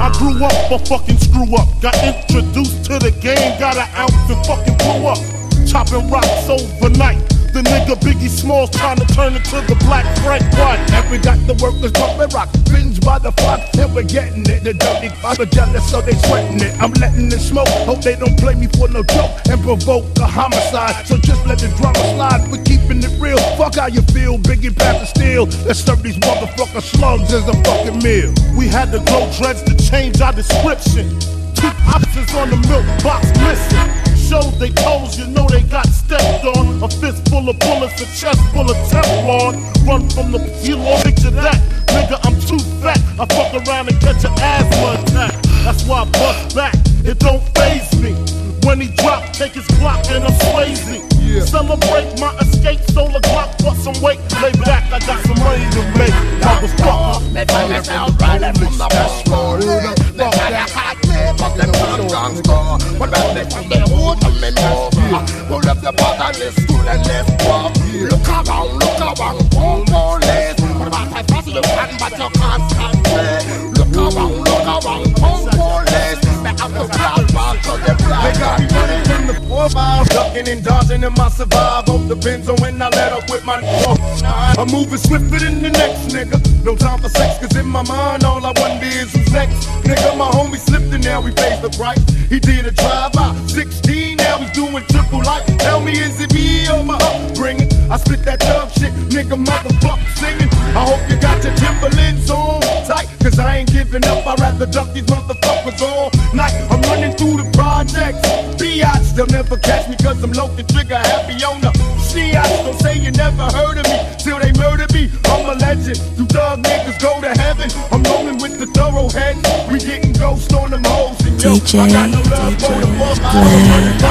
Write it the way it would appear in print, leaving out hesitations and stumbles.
I grew up a fucking screw up. Got introduced to the game, got an ounce and fucking blew up. Chopping rocks overnight. The nigga Biggie Smalls trying to turn into the Black Frank White. And we got the workers pumping rock, binge by the flock, and we're getting it. The dirty cops are jealous, so they sweating it. I'm letting it smoke, hope they don't play me for no joke and provoke a homicide. So just let the drama slide, we're keeping it real. Fuck how you feel, Biggie Panther Steel. Let's serve these motherfucker slugs as a fucking meal. We had to grow dreads to change our description. 2 options on the milk box missing. Shows they toes, you know they got stepped on. A fist full of bullets, a chest full of Teflon. Run from the kilo, picture that. Nigga, I'm too fat. I fuck around and catch an asthma attack. That's why I bust back, it don't faze me. When he drop, take his clock and I'm Swayze. Yeah. Celebrate my escape, solar clock, bust some weight. Lay back, I got some money to make. Motherfucker, let's out right from the fuck them gun store. What about the from the hood and me know? Pull up the bottomless to the left walk. Look around, boom, police. What about the first you can but you can't stop me? Look around, boom, police. Back up the block, back to the block. They got me running from the 4-5, ducking and dodging in my survive. Hope depends on when I let up with my I'm moving swifter than the next nigga. No time for sex, cause in my mind all I wonder is who's next. Nigga, my homie slipped and now he pays the price. He did a drive-by, 16, now he's doing triple life. Tell me, is it me or my upbringing? I spit that thug shit, nigga, motherfucker singing. I hope you got your Timberlands on tight, cause I ain't giving up. I'd rather duck these motherfuckers all night. I'm running through the projects. Biatch, they'll never catch me cause I'm low the trigger happy on the Shiatch. Don't say you never heard of me till they murder me. I'm a legend. You thug niggas go to heaven. I'm rolling with the thoroughheads. We getting ghost on them hoes. And yo, I got no love for the